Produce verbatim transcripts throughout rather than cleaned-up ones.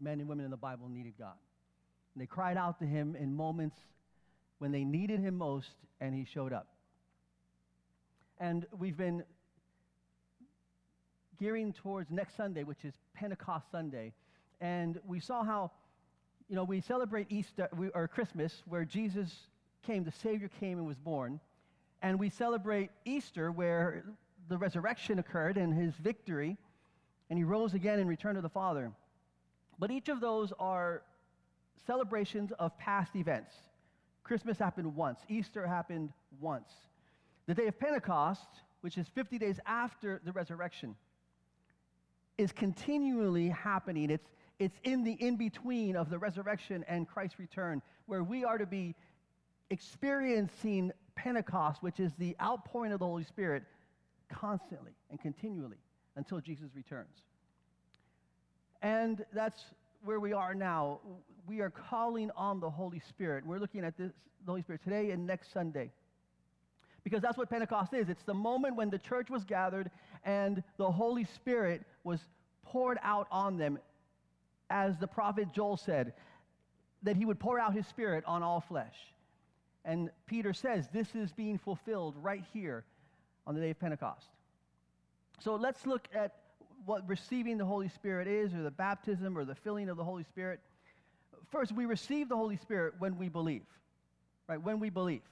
men and women in the Bible needed God. And they cried out to him in moments when they needed him most, and he showed up. And we've been gearing towards next Sunday, which is Pentecost Sunday. And we saw how, you know, we celebrate Easter, we, or Christmas, where Jesus came, the Savior came and was born. And we celebrate Easter, where the resurrection occurred and his victory, and he rose again and returned to the Father. But each of those are celebrations of past events. Christmas happened once. Easter happened once. The day of Pentecost, which is fifty days after the resurrection, is continually happening. It's, it's in the in-between of the resurrection and Christ's return, where we are to be experiencing Pentecost, which is the outpouring of the Holy Spirit, constantly and continually until Jesus returns. And that's where we are now. We are calling on the Holy Spirit. We're looking at this, the Holy Spirit today and next Sunday, because that's what Pentecost is. It's the moment when the church was gathered and the Holy Spirit was poured out on them, as the prophet Joel said, that he would pour out his Spirit on all flesh. And Peter says this is being fulfilled right here on the day of Pentecost. So let's look at what receiving the Holy Spirit is, or the baptism, or the filling of the Holy Spirit. First, we receive the Holy Spirit when we believe, right? When we believe.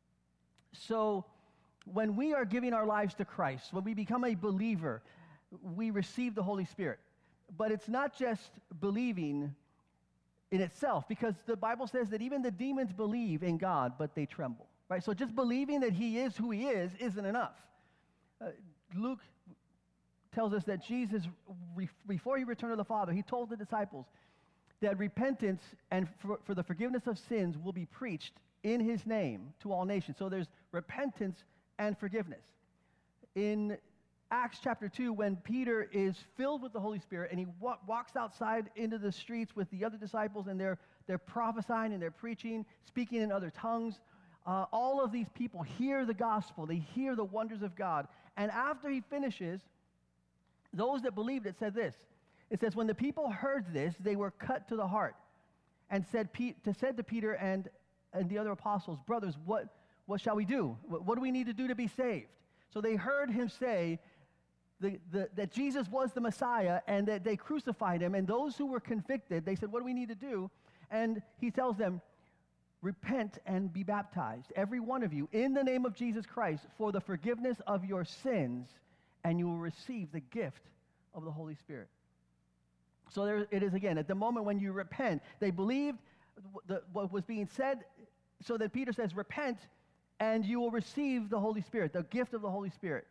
So when we are giving our lives to Christ, when we become a believer, we receive the Holy Spirit. But it's not just believing in itself, because the Bible says that even the demons believe in God, but they tremble, right? So just believing that he is who he is isn't enough. Uh, Luke tells us that Jesus, re- before he returned to the Father, he told the disciples that repentance and for, for the forgiveness of sins will be preached in his name to all nations. So there's repentance and forgiveness. In Acts chapter two, when Peter is filled with the Holy Spirit and he wa- walks outside into the streets with the other disciples, and they're, they're prophesying and they're preaching, speaking in other tongues, uh, all of these people hear the gospel. They hear the wonders of God. And after he finishes, those that believed it said this. It says, when the people heard this, they were cut to the heart and said, Pe- to, said to Peter and and the other apostles, brothers, what, what shall we do? What, what do we need to do to be saved? So they heard him say the, the, that Jesus was the Messiah and that they crucified him. And those who were convicted, they said, what do we need to do? And he tells them, repent and be baptized, every one of you, in the name of Jesus Christ, for the forgiveness of your sins, and you will receive the gift of the Holy Spirit. So there it is again. At the moment when you repent, they believed The, what was being said, so that Peter says, repent, and you will receive the Holy Spirit, the gift of the Holy Spirit.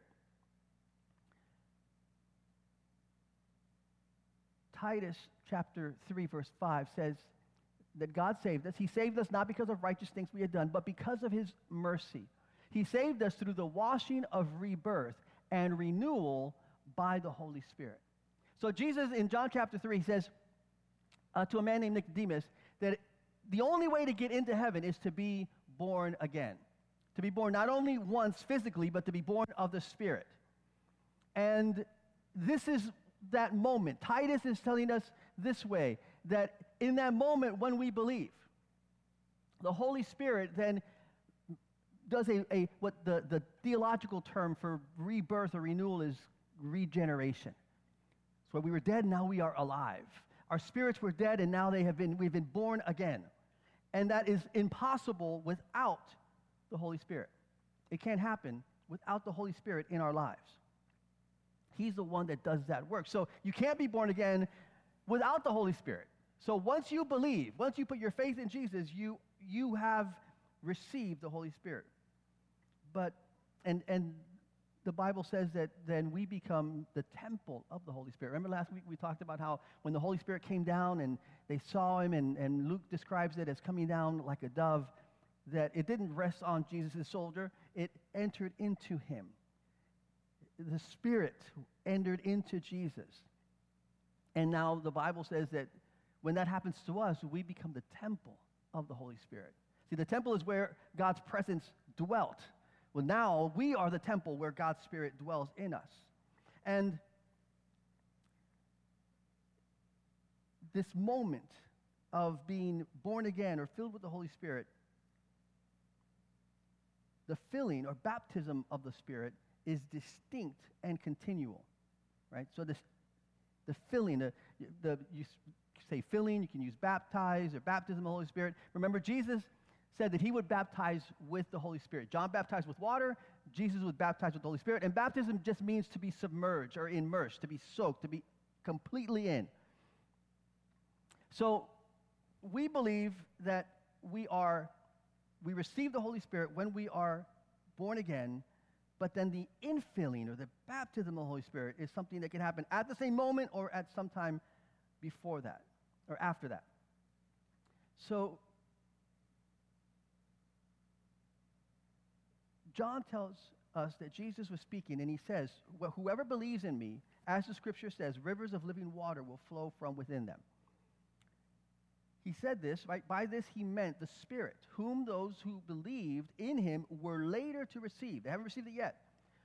Titus chapter three, verse five says that God saved us. He saved us not because of righteous things we had done, but because of his mercy. He saved us through the washing of rebirth and renewal by the Holy Spirit. So Jesus, in John chapter three, says uh, to a man named Nicodemus that the only way to get into heaven is to be born again. To be born not only once physically, but to be born of the Spirit. And this is that moment. Titus is telling us this way, that in that moment when we believe, the Holy Spirit then does a, a what the, the theological term for rebirth or renewal is regeneration. So we were dead, now we are alive. Our spirits were dead, and now they have been, we've been born again. And that is impossible without the Holy Spirit. It can't happen without the Holy Spirit in our lives. He's the one that does that work. So you can't be born again without the Holy Spirit. So once you believe, once you put your faith in Jesus, you you have received the Holy Spirit. But, and and the Bible says that then we become the temple of the Holy Spirit. Remember last week we talked about how when the Holy Spirit came down and they saw him, and, and Luke describes it as coming down like a dove, that it didn't rest on Jesus' shoulder, it entered into him. The Spirit entered into Jesus. And now the Bible says that when that happens to us, we become the temple of the Holy Spirit. See, the temple is where God's presence dwelt. Well, now we are the temple where God's Spirit dwells in us. And this moment of being born again or filled with the Holy Spirit, the filling or baptism of the Spirit is distinct and continual, right? So this, the filling, the, the you say filling, you can use baptize or baptism of the Holy Spirit. Remember, Jesus said that he would baptize with the Holy Spirit. John baptized with water, Jesus would baptize with the Holy Spirit. And baptism just means to be submerged or immersed, to be soaked, to be completely in. So we believe that we are, we receive the Holy Spirit when we are born again, but then the infilling or the baptism of the Holy Spirit is something that can happen at the same moment or at some time before that or after that. So John tells us that Jesus was speaking, and he says, well, whoever believes in me, as the scripture says, rivers of living water will flow from within them. He said this, right? By this he meant the Spirit, whom those who believed in him were later to receive. They haven't received it yet.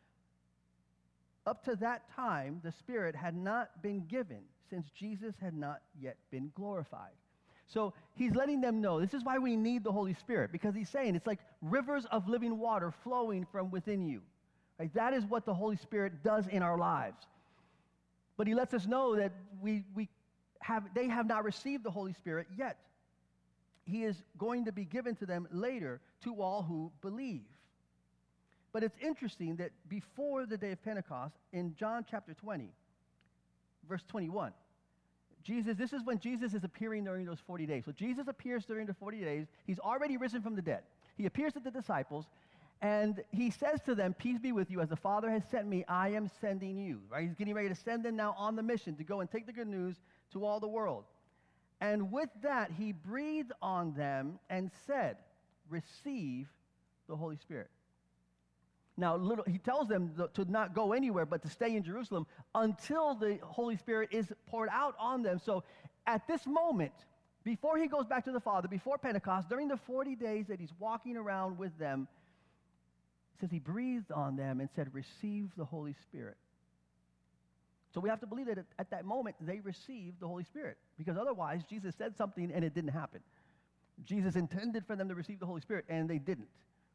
Up to that time, the Spirit had not been given, since Jesus had not yet been glorified. So he's letting them know, this is why we need the Holy Spirit, because he's saying it's like rivers of living water flowing from within you. Right? That is what the Holy Spirit does in our lives. But he lets us know that we, we have, they have not received the Holy Spirit yet. He is going to be given to them later to all who believe. But it's interesting that before the day of Pentecost, in John chapter twenty, verse twenty-one, Jesus, this is when Jesus is appearing during those forty days. So Jesus appears during the forty days. He's already risen from the dead. He appears to the disciples, and he says to them, peace be with you. As the Father has sent me, I am sending you. Right? He's getting ready to send them now on the mission to go and take the good news to all the world. And with that, he breathed on them and said, receive the Holy Spirit. Now, little, he tells them th- to not go anywhere, but to stay in Jerusalem until the Holy Spirit is poured out on them. So at this moment, before he goes back to the Father, before Pentecost, during the forty days that he's walking around with them, it says he breathed on them and said, receive the Holy Spirit. So we have to believe that at, at that moment, they received the Holy Spirit, because otherwise, Jesus said something and it didn't happen. Jesus intended for them to receive the Holy Spirit, and they didn't.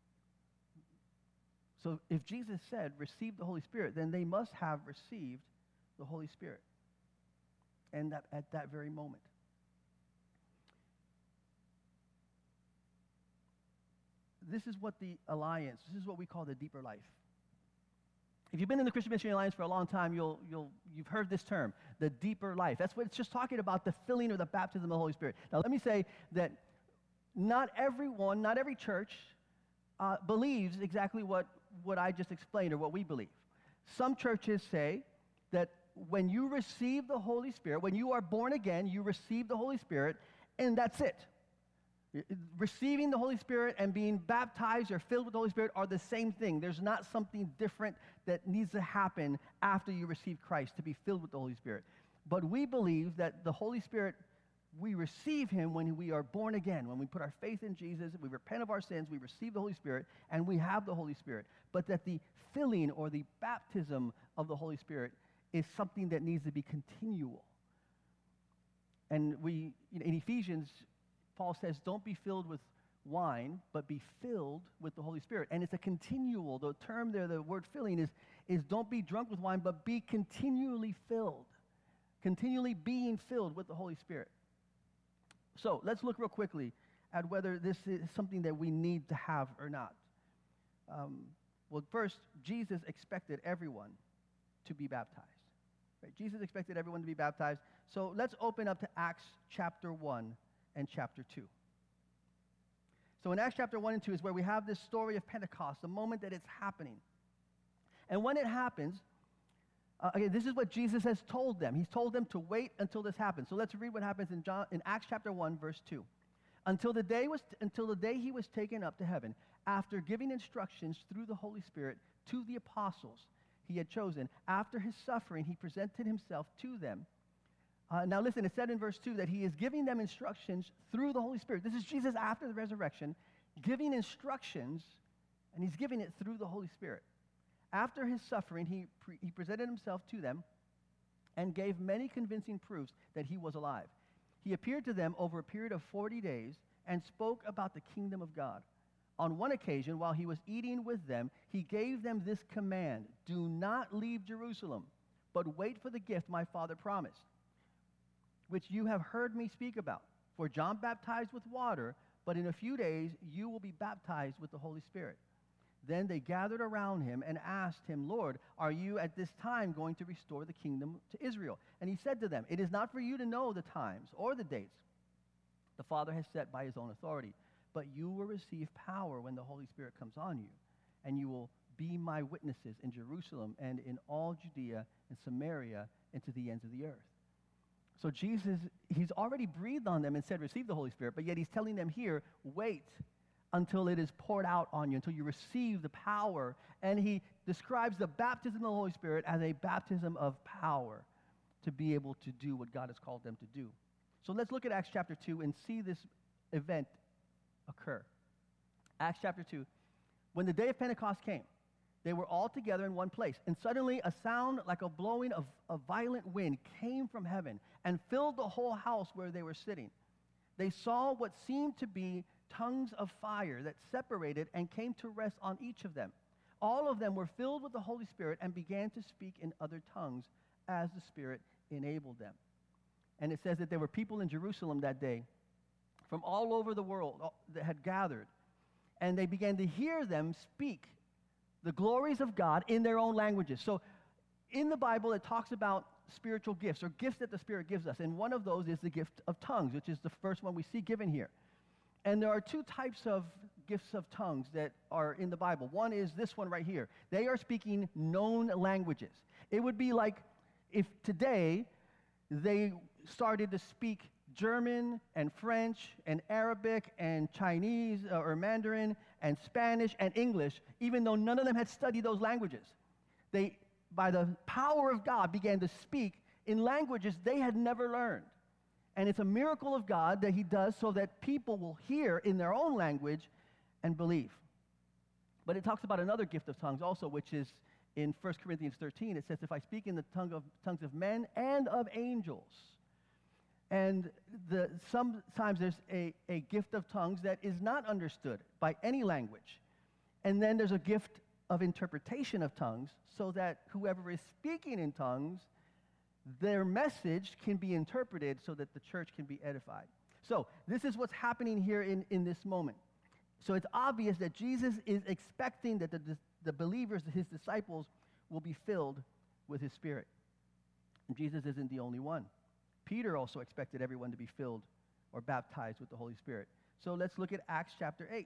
So if Jesus said, receive the Holy Spirit, then they must have received the Holy Spirit. And that at that very moment. This is what the Alliance, this is what we call the deeper life. If you've been in the Christian Missionary Alliance for a long time, you'll, you'll, you've heard this term, the deeper life. That's what it's just talking about, the filling or the baptism of the Holy Spirit. Now let me say that not everyone, not every church uh, believes exactly what what I just explained or what we believe. Some churches say that when you receive the Holy Spirit, when you are born again, you receive the Holy Spirit, and that's it. Receiving the Holy Spirit and being baptized or filled with the Holy Spirit are the same thing. There's not something different that needs to happen after you receive Christ to be filled with the Holy Spirit. But we believe that the Holy Spirit, we receive him when we are born again. When we put our faith in Jesus, we repent of our sins, we receive the Holy Spirit, and we have the Holy Spirit. But that the filling or the baptism of the Holy Spirit is something that needs to be continual. And we, you know, in Ephesians, Paul says, don't be filled with wine, but be filled with the Holy Spirit. And it's a continual, the term there, the word filling is, is don't be drunk with wine, but be continually filled. Continually being filled with the Holy Spirit. So let's look real quickly at whether this is something that we need to have or not. Um, well, first, Jesus expected everyone to be baptized. Right? Jesus expected everyone to be baptized. So let's open up to Acts chapter one and chapter two. So in Acts chapter one and two is where we have this story of Pentecost, the moment that it's happening. And when it happens, uh, again, this is what Jesus has told them. He's told them to wait until this happens. So let's read what happens in John in Acts chapter one, verse two. Until the day was until the day he was taken up to heaven, after giving instructions through the Holy Spirit to the apostles he had chosen, after his suffering, he presented himself to them. Uh, now listen, it said in verse two that he is giving them instructions through the Holy Spirit. This is Jesus after the resurrection, giving instructions, and he's giving it through the Holy Spirit. After his suffering, he, pre- he presented himself to them and gave many convincing proofs that he was alive. He appeared to them over a period of forty days and spoke about the kingdom of God. On one occasion, while he was eating with them, he gave them this command: do not leave Jerusalem, but wait for the gift my Father promised, which you have heard me speak about. For John baptized with water, but in a few days you will be baptized with the Holy Spirit. Then they gathered around him and asked him, Lord, are you at this time going to restore the kingdom to Israel? And he said to them, it is not for you to know the times or the dates the Father has set by his own authority, but you will receive power when the Holy Spirit comes on you, and you will be my witnesses in Jerusalem and in all Judea and Samaria and to the ends of the earth. So Jesus, he's already breathed on them and said, receive the Holy Spirit, but yet he's telling them here, wait until it is poured out on you, until you receive the power. And he describes the baptism of the Holy Spirit as a baptism of power to be able to do what God has called them to do. So let's look at Acts chapter two and see this event occur. Acts chapter two. When the day of Pentecost came, they were all together in one place, and suddenly a sound like a blowing of a violent wind came from heaven and filled the whole house where they were sitting. They saw what seemed to be tongues of fire that separated and came to rest on each of them. All of them were filled with the Holy Spirit and began to speak in other tongues as the Spirit enabled them. And it says that there were people in Jerusalem that day from all over the world that had gathered, and they began to hear them speak the glories of God in their own languages. So in the Bible, it talks about spiritual gifts, or gifts that the Spirit gives us, and one of those is the gift of tongues, which is the first one we see given here. And there are two types of gifts of tongues that are in the Bible. One is this one right here. They are speaking known languages. It would be like if today they started to speak German and French and Arabic and Chinese uh, or Mandarin and Spanish and English, even though none of them had studied those languages. They, by the power of God, began to speak in languages they had never learned. And it's a miracle of God that he does so that people will hear in their own language and believe. But it talks about another gift of tongues also, which is in First Corinthians thirteen. It says, if I speak in the tongue of, tongues of men and of angels. And the, sometimes there's a, a gift of tongues that is not understood by any language. And then there's a gift of interpretation of tongues so that whoever is speaking in tongues, their message can be interpreted so that the church can be edified. So this is what's happening here in, in this moment. So it's obvious that Jesus is expecting that the, the believers, his disciples, will be filled with his Spirit. And Jesus isn't the only one. Peter also expected everyone to be filled or baptized with the Holy Spirit. So let's look at Acts chapter eight.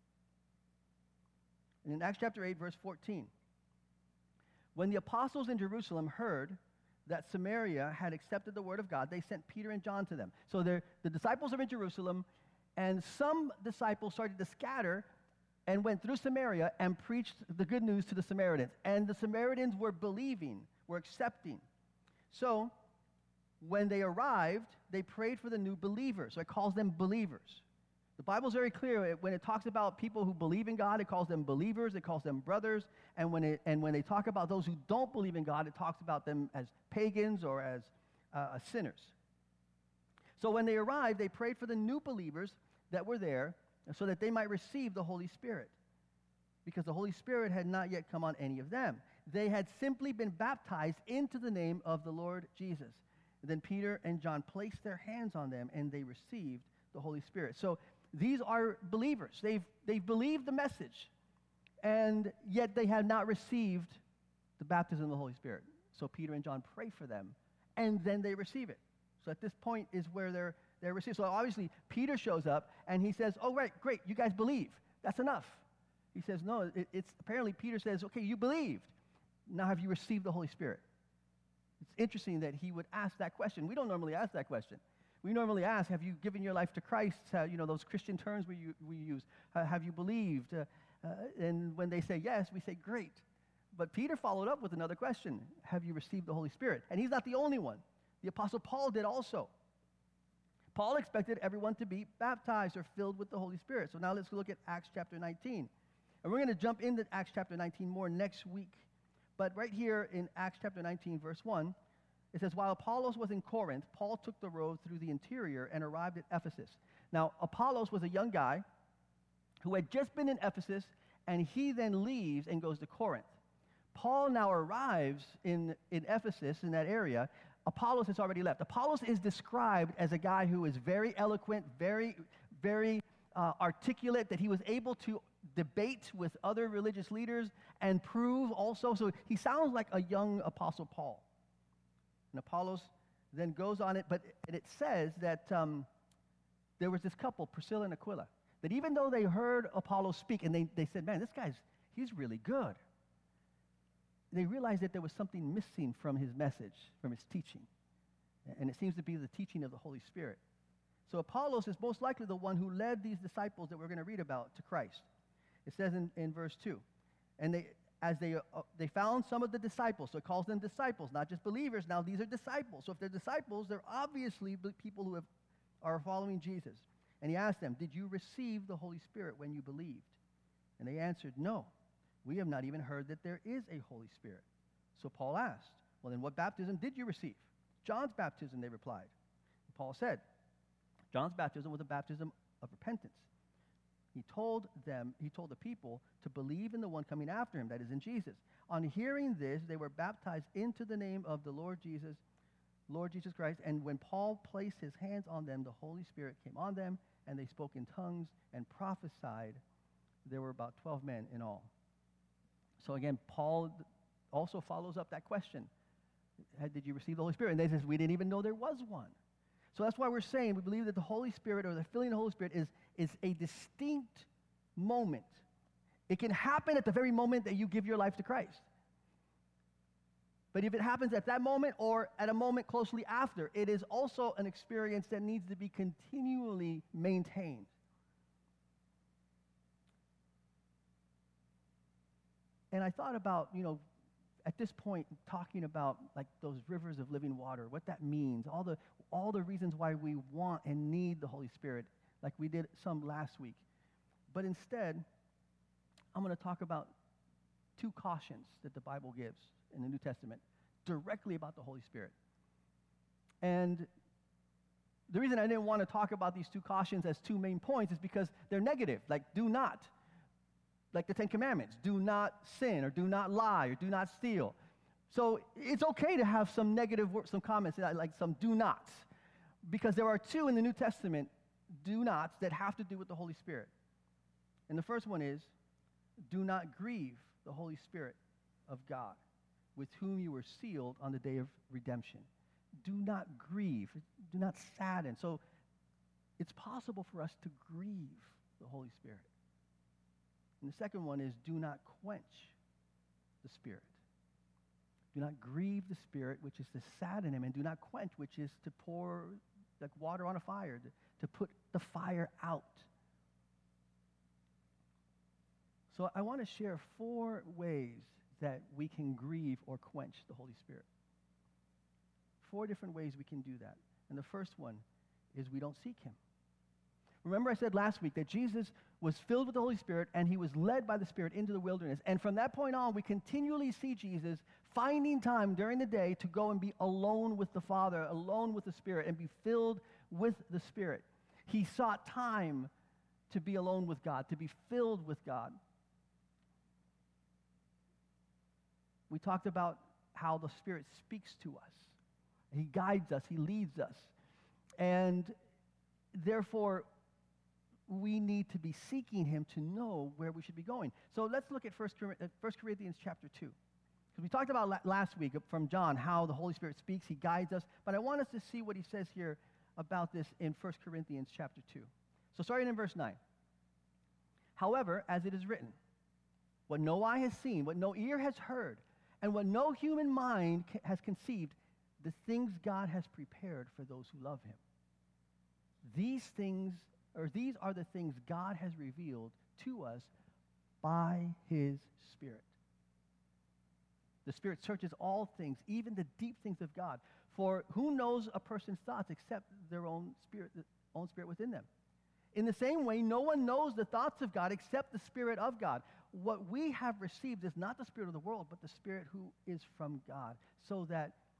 And in Acts chapter eight, verse fourteen, when the apostles in Jerusalem heard that Samaria had accepted the word of God, they sent Peter and John to them. So the disciples are in Jerusalem, and some disciples started to scatter and went through Samaria and preached the good news to the Samaritans. And the Samaritans were believing, were accepting. So when they arrived, they prayed for the new believers. So it calls them believers. The Bible's very clear. When it talks about people who believe in God, it calls them believers, it calls them brothers. And when, it, and when they talk about those who don't believe in God, it talks about them as pagans or as uh, sinners. So when they arrived, they prayed for the new believers that were there so that they might receive the Holy Spirit, because the Holy Spirit had not yet come on any of them. They had simply been baptized into the name of the Lord Jesus. And then Peter and John placed their hands on them, and they received the Holy Spirit. So these are believers. They've, they've believed the message, and yet they have not received the baptism of the Holy Spirit. So Peter and John pray for them, and then they receive it. So at this point is where they're, they're received. So obviously, Peter shows up, and he says, oh, right, great, you guys believe. That's enough. He says, no, it, it's apparently Peter says, okay, you believed. Now have you received the Holy Spirit? It's interesting that he would ask that question. We don't normally ask that question. We normally ask, have you given your life to Christ? Uh, you know, those Christian terms we, we use. Uh, have you believed? Uh, uh, and when they say yes, we say, great. But Peter followed up with another question. Have you received the Holy Spirit? And he's not the only one. The Apostle Paul did also. Paul expected everyone to be baptized or filled with the Holy Spirit. So now let's look at Acts chapter nineteen. And we're going to jump into Acts chapter nineteen more next week. But right here in Acts chapter nineteen, verse one, It says, while Apollos was in Corinth, Paul took the road through the interior and arrived at Ephesus. Now, Apollos was a young guy who had just been in Ephesus, and he then leaves and goes to Corinth. Paul now arrives in, in Ephesus, in that area. Apollos has already left. Apollos is described as a guy who is very eloquent, very, very uh, articulate, that he was able to debate with other religious leaders and prove also. So he sounds like a young Apostle Paul. And Apollos then goes on it, but it, it says that um, there was this couple, Priscilla and Aquila, that even though they heard Apollos speak, and they, they said, man, this guy's, he's really good, they realized that there was something missing from his message, from his teaching. And it seems to be the teaching of the Holy Spirit. So Apollos is most likely the one who led these disciples that we're going to read about to Christ. It says in, in verse two, and they, as they, uh, they found some of the disciples, so it calls them disciples, not just believers. Now these are disciples. So if they're disciples, they're obviously people who have, are following Jesus. And he asked them, did you receive the Holy Spirit when you believed? And they answered, no, we have not even heard that there is a Holy Spirit. So Paul asked, well, then what baptism did you receive? John's baptism, they replied. And Paul said, John's baptism was a baptism of repentance. He told them, he told the people to believe in the one coming after him, that is in Jesus. On hearing this, they were baptized into the name of the Lord Jesus, Lord Jesus Christ. And when Paul placed his hands on them, the Holy Spirit came on them, and they spoke in tongues and prophesied. There were about twelve men in all. So again, Paul also follows up that question. Did you receive the Holy Spirit? And they says, we didn't even know there was one. So that's why we're saying we believe that the Holy Spirit, or the filling of the Holy Spirit, is, is a distinct moment. It can happen at the very moment that you give your life to Christ. But if it happens at that moment or at a moment closely after, it is also an experience that needs to be continually maintained. And I thought about, you know, at this point, talking about like those rivers of living water, what that means, all the all the reasons why we want and need the Holy Spirit, like we did some last week. But instead, I'm going to talk about two cautions that the Bible gives in the New Testament directly about the Holy Spirit. And the reason I didn't want to talk about these two cautions as two main points is because they're negative, like do not. Like the Ten Commandments, do not sin, or do not lie, or do not steal. So it's okay to have some negative, some comments, like some do nots, because there are two in the New Testament do nots that have to do with the Holy Spirit. And the first one is, do not grieve the Holy Spirit of God, with whom you were sealed on the day of redemption. Do not grieve, do not sadden. So it's possible for us to grieve the Holy Spirit. And the second one is, do not quench the Spirit. Do not grieve the Spirit, which is to sadden him, and do not quench, which is to pour like water on a fire, to, to put the fire out. So I want to share four ways that we can grieve or quench the Holy Spirit. Four different ways we can do that. And the first one is we don't seek him. Remember I said last week that Jesus was filled with the Holy Spirit and he was led by the Spirit into the wilderness. And from that point on, we continually see Jesus finding time during the day to go and be alone with the Father, alone with the Spirit, and be filled with the Spirit. He sought time to be alone with God, to be filled with God. We talked about how the Spirit speaks to us. He guides us. He leads us. And therefore, we need to be seeking him to know where we should be going. So let's look at First Corinthians chapter two. Because we talked about last week from John how the Holy Spirit speaks, he guides us. But I want us to see what he says here about this in First Corinthians chapter two. So starting in verse nine. However, as it is written, what no eye has seen, what no ear has heard, and what no human mind has conceived, the things God has prepared for those who love him. These things Or these are the things God has revealed to us by his Spirit. The Spirit searches all things, even the deep things of God. For who knows a person's thoughts except their own spirit, their own spirit within them? In the same way, no one knows the thoughts of God except the Spirit of God. What we have received is not the spirit of the world, but the Spirit who is from God, so that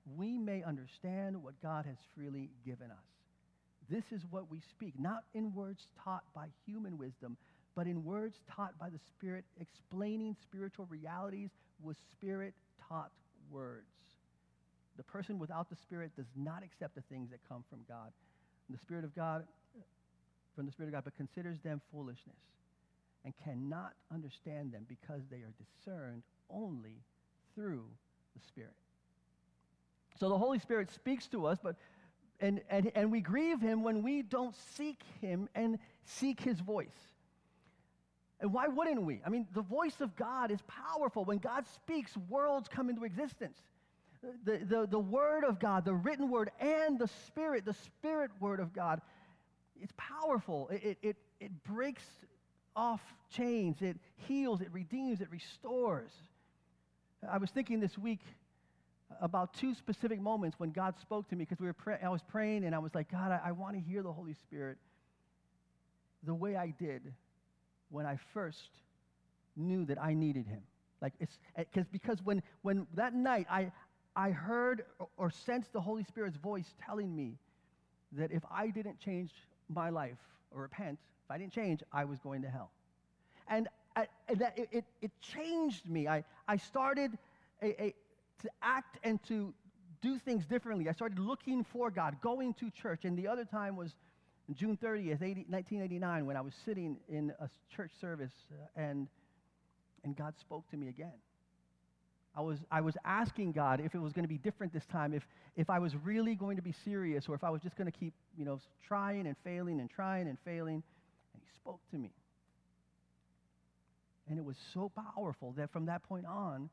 we may understand what God has freely given us. This is what we speak, not in words taught by human wisdom, but in words taught by the Spirit, explaining spiritual realities with Spirit-taught words. The person without the Spirit does not accept the things that come from God, the Spirit of God, from the Spirit of God, but considers them foolishness and cannot understand them because they are discerned only through the Spirit. So the Holy Spirit speaks to us, but and, and, and we grieve him when we don't seek him and seek his voice. And why wouldn't we? I mean, the voice of God is powerful. When God speaks, worlds come into existence. The, the, the word of God, the written word, and the Spirit, the Spirit word of God, it's powerful. It, it, it, it breaks off chains. It heals. It redeems. It restores. I was thinking this week about two specific moments when God spoke to me, because we were pray- I was praying and I was like, God, I, I want to hear the Holy Spirit the way I did when I first knew that I needed him. Like it's because because when when that night I I heard or, or sensed the Holy Spirit's voice telling me that if I didn't change my life or repent, if I didn't change, I was going to hell. And, I, and that it, it, it changed me. I, I started a, a, to act and to do things differently. I started looking for God, going to church. And the other time was June thirtieth, nineteen eighty-nine, when I was sitting in a church service uh, and, and God spoke to me again. I was, I was asking God if it was going to be different this time, if, if I was really going to be serious, or if I was just going to keep, you know, trying and failing and trying and failing. And he spoke to me. And it was so powerful that from that point on,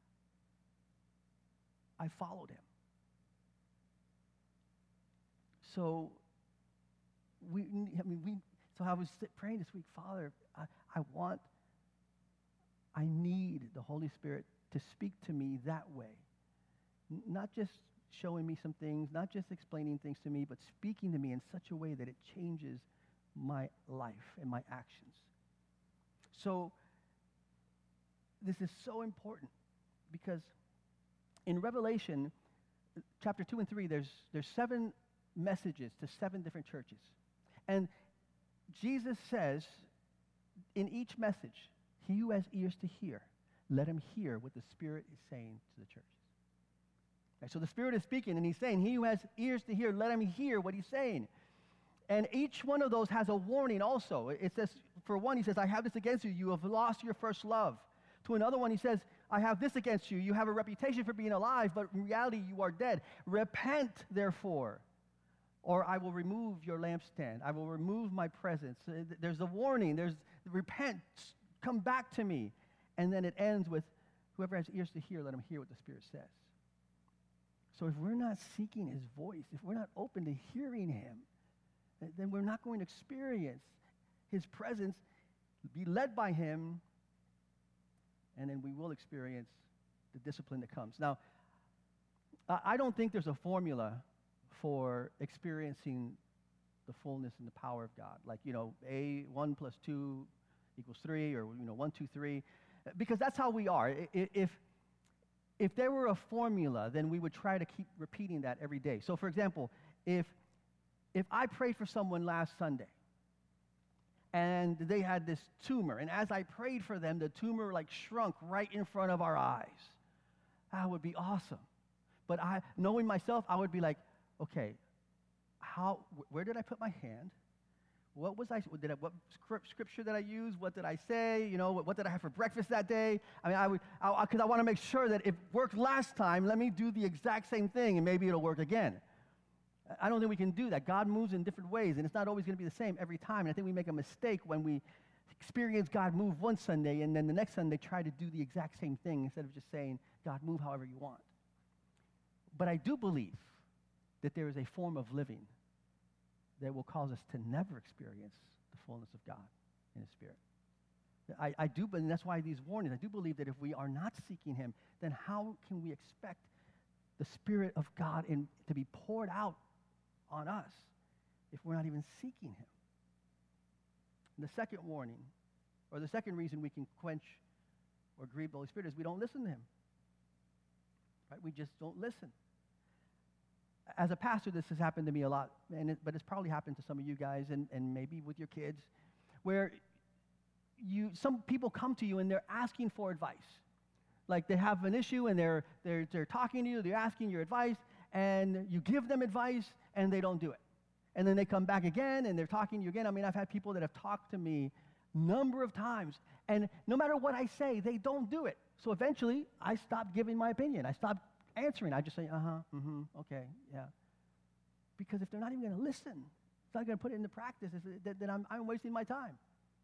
I followed him. So we, I mean, we. So I was praying this week, Father, I, I want, I need the Holy Spirit to speak to me that way. N- not just showing me some things, not just explaining things to me, but speaking to me in such a way that it changes my life and my actions. So this is so important because in Revelation, chapter two and three, there's, there's seven messages to seven different churches. And Jesus says in each message, he who has ears to hear, let him hear what the Spirit is saying to the churches. Okay, so the Spirit is speaking, and he's saying, he who has ears to hear, let him hear what he's saying. And each one of those has a warning also. It says, for one, he says, I have this against you. You have lost your first love. To another one, he says, I have this against you. You have a reputation for being alive, but in reality, you are dead. Repent, therefore, or I will remove your lampstand. I will remove my presence. There's a warning. There's repent. Come back to me. And then it ends with, whoever has ears to hear, let him hear what the Spirit says. So if we're not seeking his voice, if we're not open to hearing him, then we're not going to experience his presence, be led by him, and then we will experience the discipline that comes. Now, I don't think there's a formula for experiencing the fullness and the power of God. Like, you know, A, one plus two equals three, or, you know, one, two, three. Because that's how we are. If, if there were a formula, then we would try to keep repeating that every day. So, for example, if, if I prayed for someone last Sunday, and they had this tumor, and as I prayed for them, the tumor like shrunk right in front of our eyes, that would be awesome. But I, knowing myself, I would be like, okay, how? Where did I put my hand? What was I, did I, what scripture did I use? What did I say? You know, what, what did I have for breakfast that day? I mean, I would, because I, I want to make sure that if it worked last time, let me do the exact same thing and maybe it'll work again. I don't think we can do that. God moves in different ways, and it's not always going to be the same every time. And I think we make a mistake when we experience God move one Sunday and then the next Sunday try to do the exact same thing instead of just saying, God, move however you want. But I do believe that there is a form of living that will cause us to never experience the fullness of God in his Spirit. I, I do, and that's why these warnings, I do believe that if we are not seeking him, then how can we expect the Spirit of God in, to be poured out on us if we're not even seeking him? And the second warning, or the second reason we can quench or grieve the Holy Spirit, is we don't listen to him. Right? We just don't listen. as a pastor, this has happened to me a lot, and it, but it's probably happened to some of you guys, and, and maybe with your kids, where you some people come to you and they're asking for advice. Like they have an issue and they're they're they're talking to you, they're asking your advice, and you give them advice and they don't do it. And then they come back again and they're talking to you again. I mean, I've had people that have talked to me number of times, and no matter what I say, they don't do it. So eventually, I stopped giving my opinion. I stopped answering. I just say, uh-huh, mm-hmm, okay, yeah. Because if they're not even going to listen, if not going to put it into practice, then I'm, I'm wasting my time.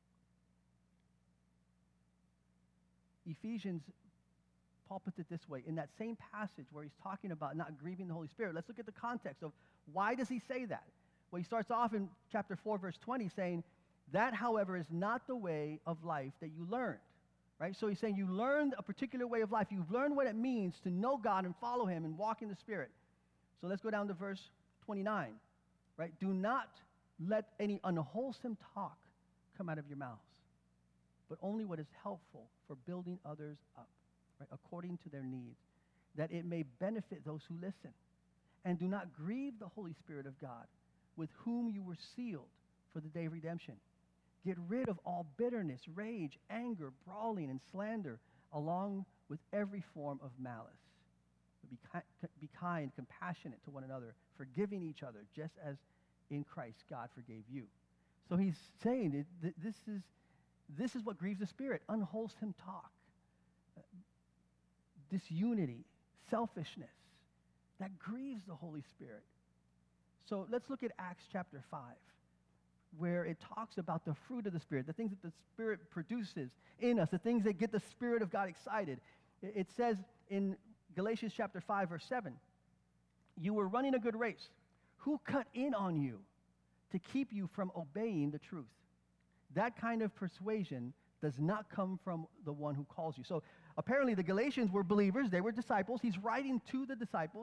Ephesians, Paul puts it this way. In that same passage where he's talking about not grieving the Holy Spirit, let's look at the context of why does he say that? Well, he starts off in chapter four, verse twenty, saying, that, however, is not the way of life that you learned. Right? So he's saying you learned a particular way of life. You've learned what it means to know God and follow him and walk in the Spirit. So let's go down to verse twenty-nine. Right? Do not let any unwholesome talk come out of your mouths, but only what is helpful for building others up, right, according to their needs, that it may benefit those who listen. And do not grieve the Holy Spirit of God, with whom you were sealed for the day of redemption. Get rid of all bitterness, rage, anger, brawling, and slander, along with every form of malice. Be, ki- be kind, compassionate to one another, forgiving each other, just as in Christ God forgave you. So he's saying that th- this is this is what grieves the Spirit: unwholesome talk, uh, disunity, selfishness. That grieves the Holy Spirit. So let's look at Acts chapter five, where it talks about the fruit of the Spirit, the things that the Spirit produces in us, the things that get the Spirit of God excited. It says in Galatians chapter five, verse seven, you were running a good race. Who cut in on you to keep you from obeying the truth? That kind of persuasion does not come from the one who calls you. So apparently the Galatians were believers. They were disciples. He's writing to the disciples.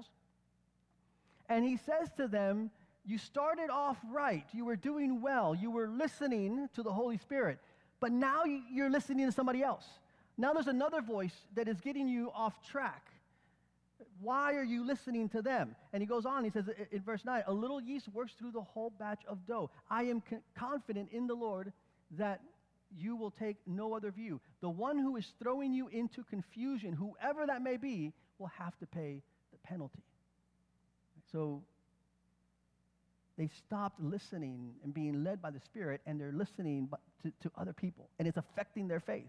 And he says to them, you started off right. You were doing well. You were listening to the Holy Spirit. But now you're listening to somebody else. Now there's another voice that is getting you off track. Why are you listening to them? And he goes on, he says in verse nine, a little yeast works through the whole batch of dough. I am con- confident in the Lord that you will take no other view. The one who is throwing you into confusion, whoever that may be, will have to pay the penalty. So they stopped listening and being led by the Spirit, and they're listening to, to other people, and it's affecting their faith.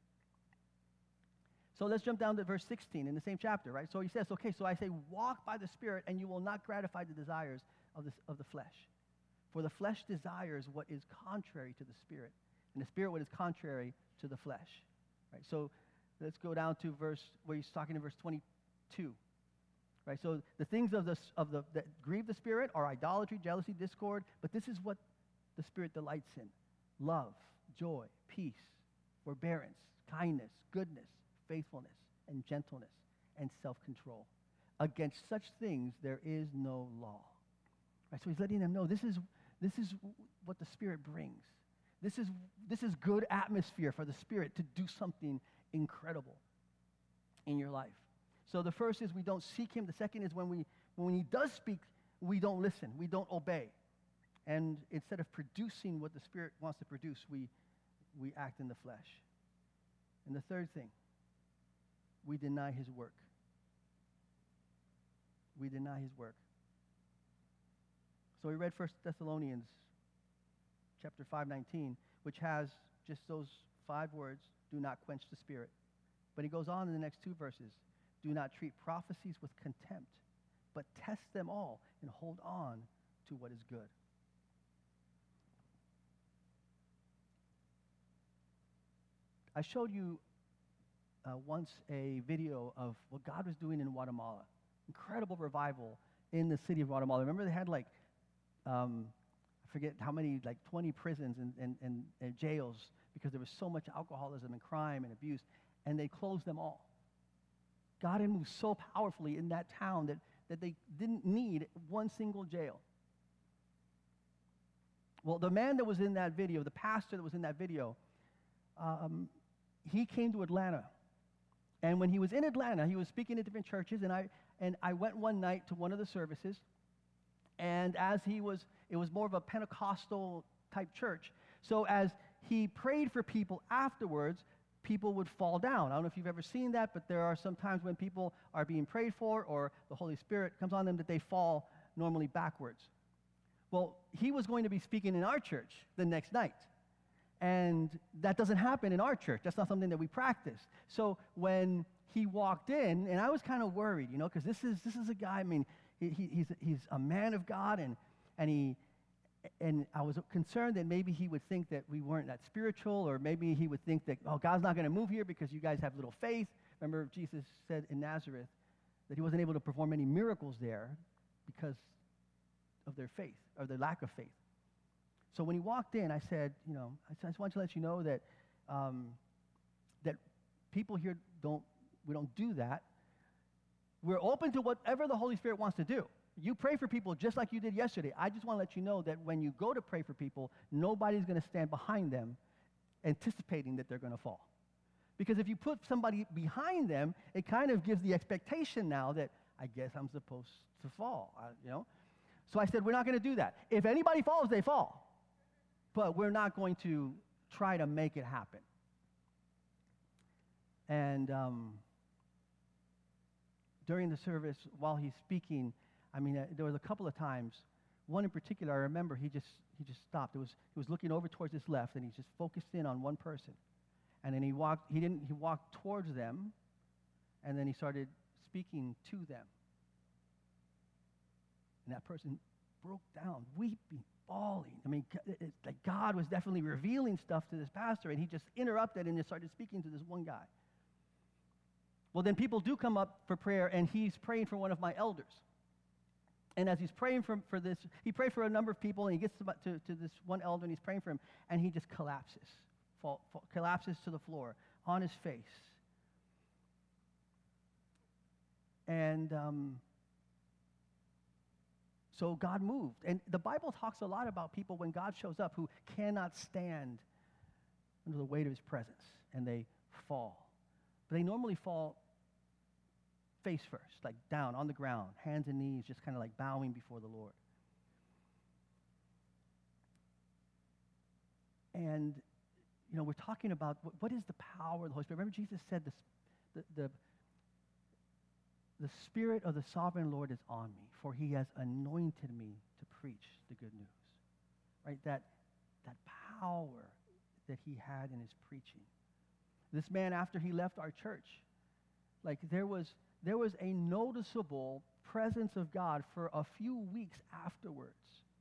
So let's jump down to verse sixteen in the same chapter, right? So he says, okay, so I say, walk by the Spirit, and you will not gratify the desires of the, of the flesh. For the flesh desires what is contrary to the Spirit, and the Spirit what is contrary to the flesh. Right? So let's go down to verse where he's talking in verse twenty-two. Right? So the things of the of the that grieve the Spirit are idolatry, jealousy, discord, but this is what the Spirit delights in: love, joy, peace, forbearance, kindness, goodness, faithfulness, and gentleness, and self-control. Against such things there is no law. Right? So he's letting them know this is this is what the Spirit brings. This is this is good atmosphere for the Spirit to do something incredible in your life. So the first is we don't seek him. The second is when we when he does speak, we don't listen. We don't obey. And instead of producing what the Spirit wants to produce, we we act in the flesh. And the third thing, we deny his work. We deny his work. So we read First Thessalonians chapter five nineteen, which has just those five words, do not quench the Spirit. But he goes on in the next two verses. Do not treat prophecies with contempt, but test them all and hold on to what is good. I showed you uh, once a video of what God was doing in Guatemala. Incredible revival in the city of Guatemala. Remember they had like, um, I forget how many, like twenty prisons and, and, and, and jails because there was so much alcoholism and crime and abuse, and they closed them all. God had moved so powerfully in that town that, that they didn't need one single jail. Well, the man that was in that video, the pastor that was in that video, um, he came to Atlanta. And when he was in Atlanta, he was speaking at different churches, and I, and I went one night to one of the services, And as he was, it was more of a Pentecostal type church. So as he prayed for people afterwards, people would fall down. I don't know if you've ever seen that, but there are some times when people are being prayed for or the Holy Spirit comes on them that they fall normally backwards. Well, he was going to be speaking in our church the next night. And that doesn't happen in our church. That's not something that we practice. So when he walked in, and I was kind of worried, you know, because this is this is a guy, I mean, he, he, he's, he's a man of God, and, and, he, and I was concerned that maybe he would think that we weren't that spiritual, or maybe he would think that, oh, God's not going to move here because you guys have little faith. Remember, Jesus said in Nazareth that he wasn't able to perform any miracles there because of their faith, or their lack of faith. So when he walked in, I said, you know, I just want to let you know that um, that people here don't, we don't do that. We're open to whatever the Holy Spirit wants to do. You pray for people just like you did yesterday. I just want to let you know that when you go to pray for people, nobody's going to stand behind them anticipating that they're going to fall. Because if you put somebody behind them, it kind of gives the expectation now that I guess I'm supposed to fall, uh, you know. So I said, we're not going to do that. If anybody falls, they fall. But we're not going to try to make it happen. And um, during the service, while he's speaking, I mean, uh, there was a couple of times. One in particular, I remember he just he just stopped. It was he was looking over towards his left, and he just focused in on one person. And then he walked. He didn't. He walked towards them, and then he started speaking to them. And that person broke down, weeping, bawling. I mean, it's like God was definitely revealing stuff to this pastor, and he just interrupted and just started speaking to this one guy. Well, then people do come up for prayer, and he's praying for one of my elders. And as he's praying for, for this, he prayed for a number of people, and he gets to, to, to this one elder, and he's praying for him, and he just collapses, fall, fall, collapses to the floor on his face. And um, so God moved. And the Bible talks a lot about people when God shows up who cannot stand under the weight of his presence, and they fall. But they normally fall face first, like down on the ground, hands and knees, just kind of like bowing before the Lord. And, you know, we're talking about what, what is the power of the Holy Spirit. Remember Jesus said this, the, the, the Spirit of the sovereign Lord is on me, for he has anointed me to preach the good news. Right? That, that power that he had in his preaching. This man, after he left our church, like there was there was a noticeable presence of God for a few weeks afterwards.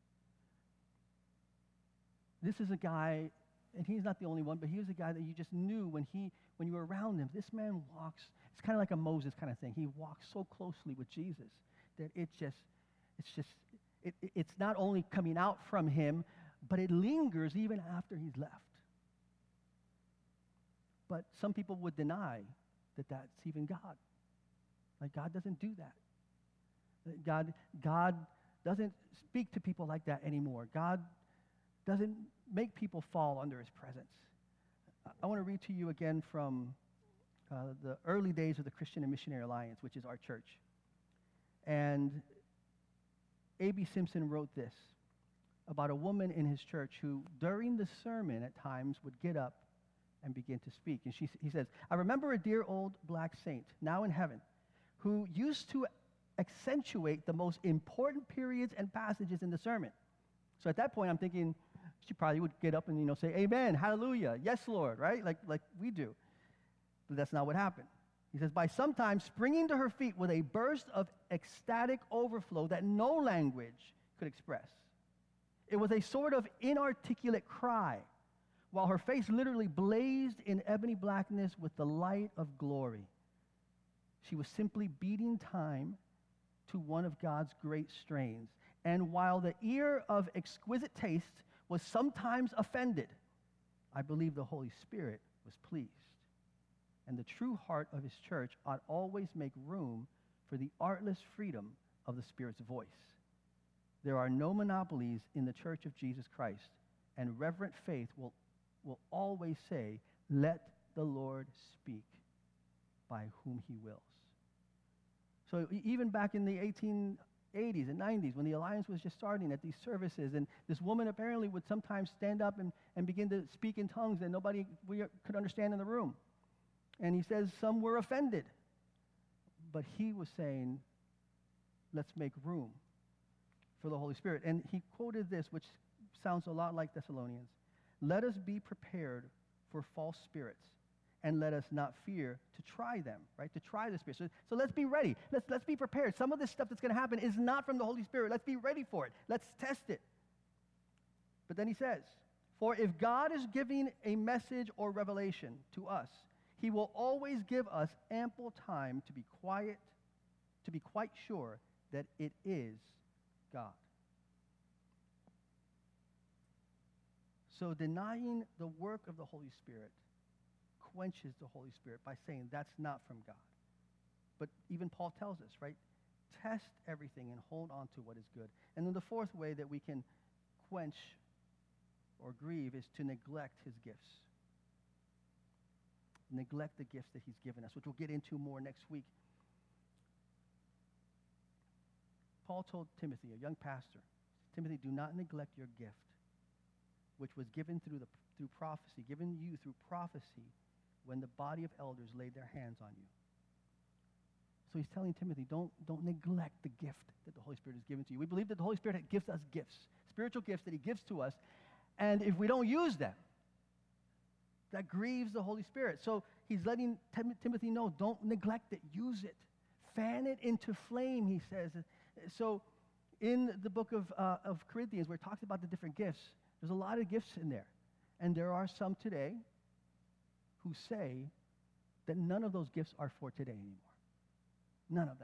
This is a guy, and he's not the only one, but he was a guy that you just knew when he when you were around him. This man walks, it's kind of like a Moses kind of thing. He walks so closely with Jesus that it just, it's just, it, it, it's not only coming out from him, but it lingers even after he's left. But some people would deny that that's even God. Like, God doesn't do that. God, God doesn't speak to people like that anymore. God doesn't make people fall under his presence. I want to read to you again from uh, the early days of the Christian and Missionary Alliance, which is our church. And A B Simpson wrote this about a woman in his church who, during the sermon at times, would get up and begin to speak. And she, he says, I remember a dear old black saint, now in heaven, who used to accentuate the most important periods and passages in the sermon. So at that point, I'm thinking she probably would get up and, you know, say, amen, hallelujah, yes, Lord, right? Like, like we do. But that's not what happened. He says, by sometimes springing to her feet with a burst of ecstatic overflow that no language could express. It was a sort of inarticulate cry, while her face literally blazed in ebony blackness with the light of glory. She was simply beating time to one of God's great strains. And while the ear of exquisite taste was sometimes offended, I believe the Holy Spirit was pleased. And the true heart of his church ought always make room for the artless freedom of the Spirit's voice. There are no monopolies in the Church of Jesus Christ, and reverent faith will, will always say, let the Lord speak by whom he wills. So even back in the eighteen eighties and nineties when the Alliance was just starting at these services. And this woman apparently would sometimes stand up and, and begin to speak in tongues that nobody we could understand in the room. And he says some were offended. But he was saying, let's make room for the Holy Spirit. And he quoted this, which sounds a lot like Thessalonians. Let us be prepared for false spirits, and let us not fear to try them, right? To try the Spirit. So, so let's be ready. Let's, let's be prepared. Some of this stuff that's going to happen is not from the Holy Spirit. Let's be ready for it. Let's test it. But then he says, for if God is giving a message or revelation to us, he will always give us ample time to be quiet, to be quite sure that it is God. So denying the work of the Holy Spirit quenches the Holy Spirit by saying that's not from God. But even Paul tells us, right? Test everything and hold on to what is good. And then the fourth way that we can quench or grieve is to neglect his gifts. Neglect the gifts that he's given us, which we'll get into more next week. Paul told Timothy, a young pastor, Timothy, do not neglect your gift, which was given through the through prophecy, given you through prophecy when the body of elders laid their hands on you. So he's telling Timothy, don't, don't neglect the gift that the Holy Spirit has given to you. We believe that the Holy Spirit gives us gifts, spiritual gifts that he gives to us, and if we don't use them, that grieves the Holy Spirit. So he's letting Tim- Timothy know, don't neglect it, use it. Fan it into flame, he says. So in the book of, uh, of Corinthians, where it talks about the different gifts, there's a lot of gifts in there. And there are some today who say that none of those gifts are for today anymore. None of them.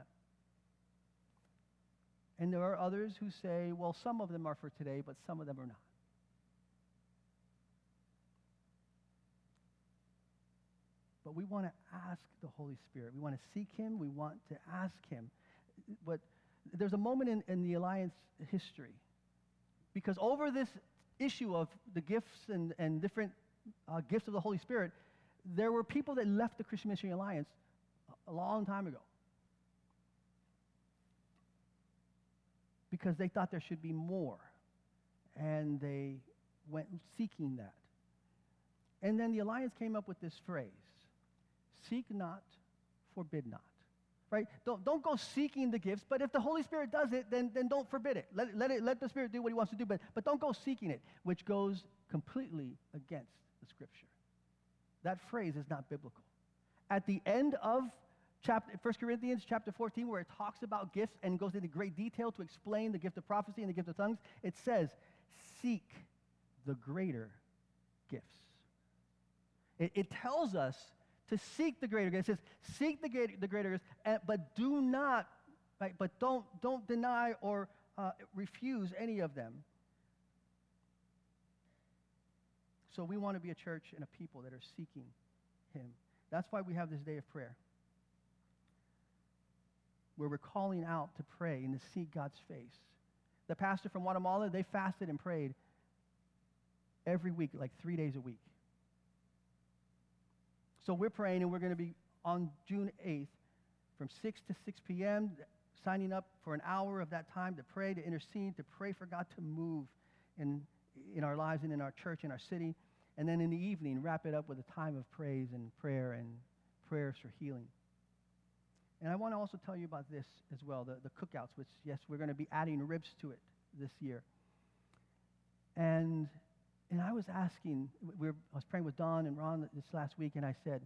And there are others who say, well, some of them are for today, but some of them are not. But we want to ask the Holy Spirit. We want to seek him. We want to ask him. But there's a moment in, in the Alliance history, because over this issue of the gifts and, and different uh, gifts of the Holy Spirit, there were people that left the Christian Missionary Alliance a, a long time ago because they thought there should be more, and they went seeking that. And then the Alliance came up with this phrase, seek not, forbid not. Right? Don't, don't go seeking the gifts, but if the Holy Spirit does it, then, then don't forbid it. Let, let it. let the Spirit do what he wants to do, but, but don't go seeking it, which goes completely against the Scripture. That phrase is not biblical. At the end of chapter, First Corinthians chapter fourteen, where it talks about gifts and goes into great detail to explain the gift of prophecy and the gift of tongues, it says, seek the greater gifts. It, it tells us to seek the greater gifts. It says, seek the greater, the greater gifts, uh, but do not, right, but don't, don't deny or uh, refuse any of them. So we want to be a church and a people that are seeking him. That's why we have this day of prayer, where we're calling out to pray and to seek God's face. The pastor from Guatemala, they fasted and prayed every week, like three days a week. So we're praying, and we're going to be on June eighth from six to six p.m., signing up for an hour of that time to pray, to intercede, to pray for God to move in, in our lives and in our church, in our city. And then in the evening, wrap it up with a time of praise and prayer and prayers for healing. And I want to also tell you about this as well, the, the cookouts, which, yes, we're going to be adding ribs to it this year. And and I was asking, we were, I was praying with Don and Ron this last week, and I said,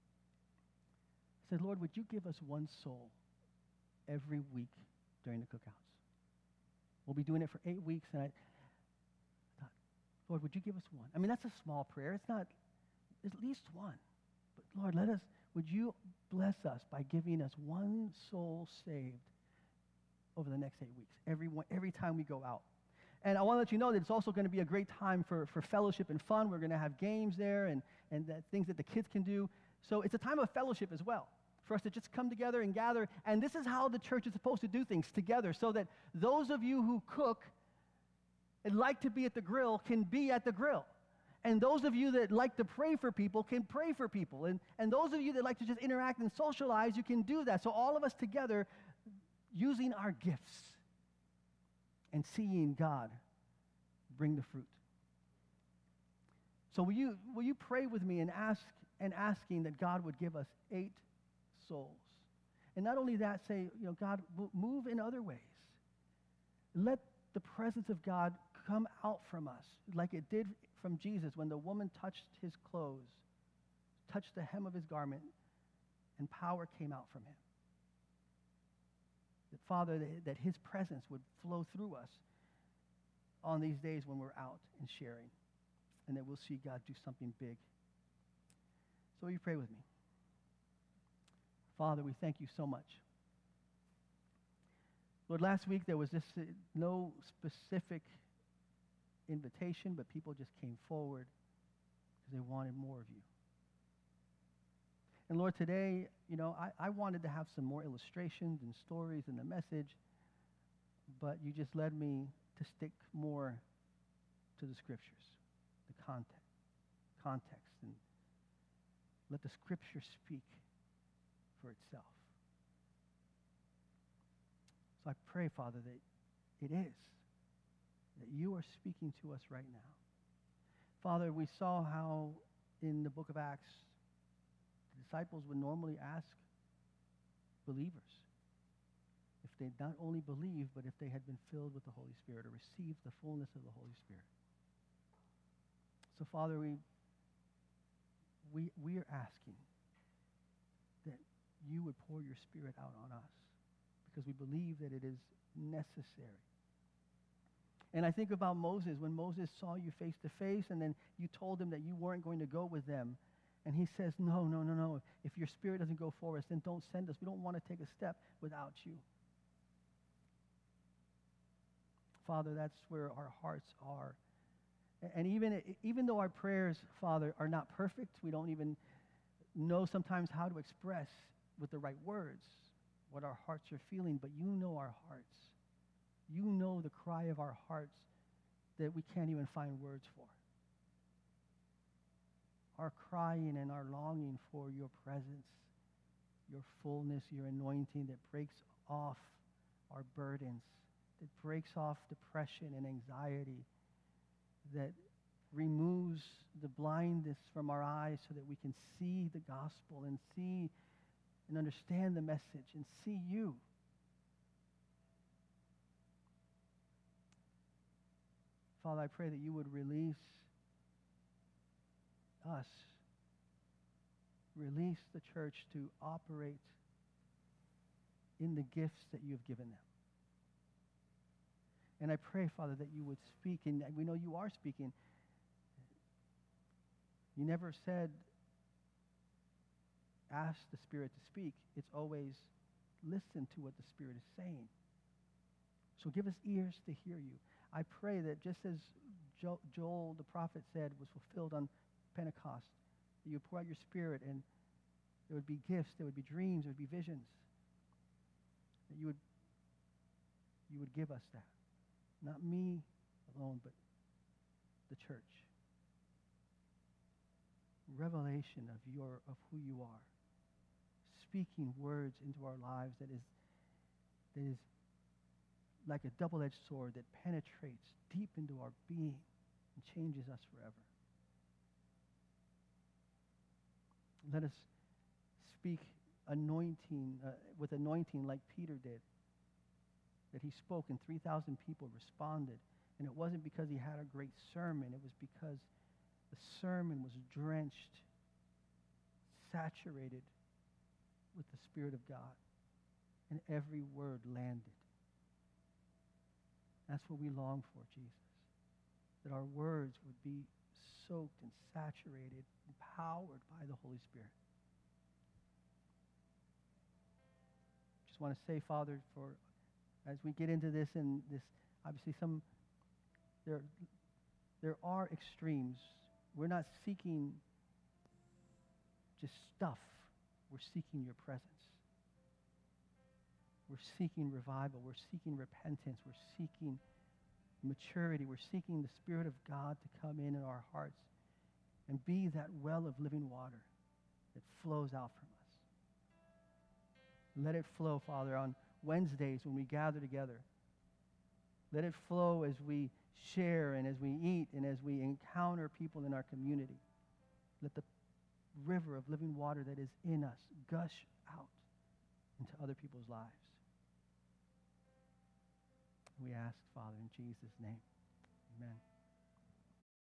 I said, Lord, would you give us one soul every week during the cookouts? We'll be doing it for eight weeks, and I thought, Lord, would you give us one? I mean, that's a small prayer. It's not, at least one. But Lord, let us, would you bless us by giving us one soul saved over the next eight weeks, every, one, every time we go out? And I want to let you know that it's also going to be a great time for, for fellowship and fun. We're going to have games there and, and that things that the kids can do. So it's a time of fellowship as well, for us to just come together and gather. And this is how the church is supposed to do things, together, so that those of you who cook and like to be at the grill can be at the grill. And those of you that like to pray for people can pray for people. And, and those of you that like to just interact and socialize, you can do that. So all of us together using our gifts and seeing God bring the fruit. So will you, will you pray with me and ask and asking that God would give us eight souls? And not only that, say, you know, God, move in other ways. Let the presence of God come out from us like it did from Jesus when the woman touched his clothes, touched the hem of his garment, and power came out from him. That, Father, that, that his presence would flow through us on these days when we're out and sharing, and that we'll see God do something big. So will you pray with me? Father, we thank you so much. Lord, last week there was just uh, no specific invitation, but people just came forward because they wanted more of you. And Lord, today, you know, I, I wanted to have some more illustrations and stories in the message, but you just led me to stick more to the scriptures, the context, context, and let the scripture speak for itself. So I pray, Father, that it is, that you are speaking to us right now. Father, we saw how in the book of Acts, the disciples would normally ask believers if they not only believed, but if they had been filled with the Holy Spirit or received the fullness of the Holy Spirit. So, Father, we, we, we are asking that you would pour your Spirit out on us because we believe that it is necessary. And I think about Moses, when Moses saw you face to face, and then you told him that you weren't going to go with them. And he says, no, no, no, no. If your Spirit doesn't go for us, then don't send us. We don't want to take a step without you. Father, that's where our hearts are. And even, even though our prayers, Father, are not perfect, we don't even know sometimes how to express with the right words what our hearts are feeling, but you know our hearts. You know the cry of our hearts that we can't even find words for. Our crying and our longing for your presence, your fullness, your anointing that breaks off our burdens, that breaks off depression and anxiety, that removes the blindness from our eyes so that we can see the gospel and see and understand the message and see you. Father, I pray that you would release us, release the church to operate in the gifts that you have given them. And I pray, Father, that you would speak, and we know you are speaking. You never said, ask the Spirit to speak. It's always listen to what the Spirit is saying. So give us ears to hear you. I pray that just as jo- Joel the prophet said was fulfilled on Pentecost, that you would pour out your Spirit and there would be gifts, there would be dreams, there would be visions. That you would, you would give us that. Not me alone, but the church. Revelation of your of who you are. Speaking words into our lives that is that is like a double-edged sword that penetrates deep into our being and changes us forever. Let us speak anointing uh, with anointing like Peter did. That he spoke and three thousand people responded. And it wasn't because he had a great sermon. It was because the sermon was drenched, saturated with the Spirit of God. And every word landed. That's what we long for, Jesus. That our words would be soaked and saturated, empowered by the Holy Spirit. Just want to say, Father, for as we get into this, and this, obviously some, there, there are extremes. We're not seeking just stuff. We're seeking your presence. We're seeking revival. We're seeking repentance. We're seeking maturity. We're seeking the Spirit of God to come in in our hearts and be that well of living water that flows out from us. Let it flow, Father, on Wednesdays when we gather together. Let it flow as we share and as we eat and as we encounter people in our community. Let the river of living water that is in us gush out into other people's lives. We ask, Father, in Jesus' name, amen.